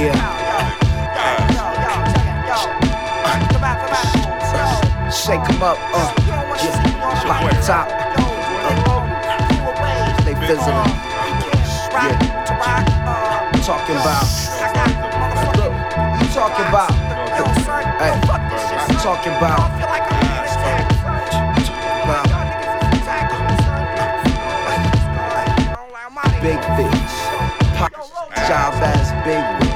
Shake 'em up, pop the top, they fizzling. Yeah, talking about. Look, you talking about. Hey, you talking about. Big fish, pop, job ass big wig.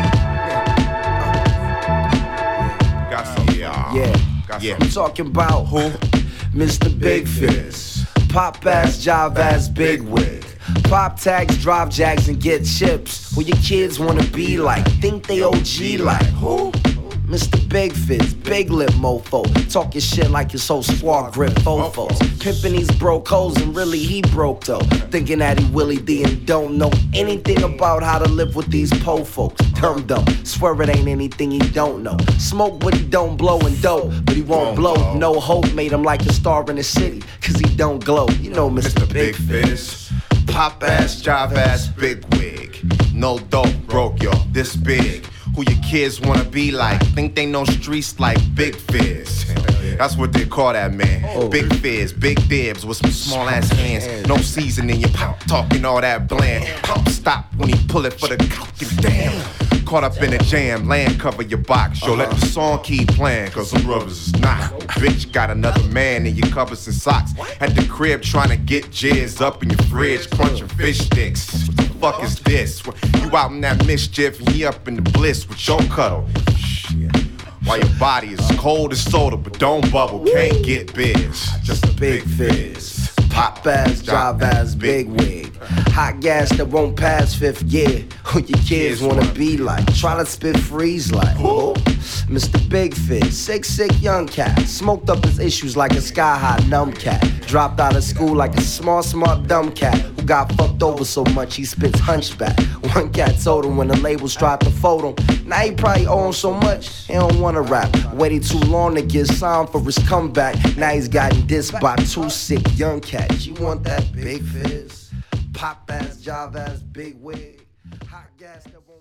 Yeah, I'm talking about who? Mr. Big Fish, pop ass, job ass big wig. Pop tags, drive jags, and get chips. Who your kids wanna be like? Think they OG like who? Mr. Big Fizz, big lip mofo. Talking shit like his whole squad grip fofos. Pimping these broke hoes and really he broke though. Thinking that he Willie D and don't know anything about how to live with these po folks. Dumb. Swear it ain't anything he don't know. Smoke but he don't blow and dope, but he won't blow. No hope made him like a star in the city, cause he don't glow. You know Mr. Big Fizz. Pop ass, jive ass, big wig. No dope, broke y'all, this big. Who your kids wanna be like? Think they know streets like Big Fizz. That's what they call that man. Big Fizz, big dibs with some small ass hands. No seasoning, your pop talking all that bland. Pump stop when he pull it for the coke and damn. Caught up in a jam, land cover your box. Yo, let the song keep playing, cause some brothers is not. Bitch got another man in your covers and socks. At the crib trying to get jizz up in your fridge, crunching fish sticks. What the fuck is this? You out in that mischief and he up in the bliss with your cuddle. Shit. While your body is cold as soda, but don't bubble, can't get biz. Just a Big Fizz. Pop ass, job ass, big wig. Hot gas that won't pass fifth year. Who your kids wanna be like? Try to spit freeze like who? Mr. Big Fizz, sick young cat. Smoked up his issues like a sky high numb cat. Dropped out of school like a smart dumb cat who got fucked over so much he spits hunchback. One cat told him when the labels tried to fold him. Now he probably owe him so much he don't wanna rap. Waited too long to get signed for his comeback. Now he's gotten dissed by two sick young cats. You want that Big Fizz? Pop ass, job ass, big wig. Hot gas that won't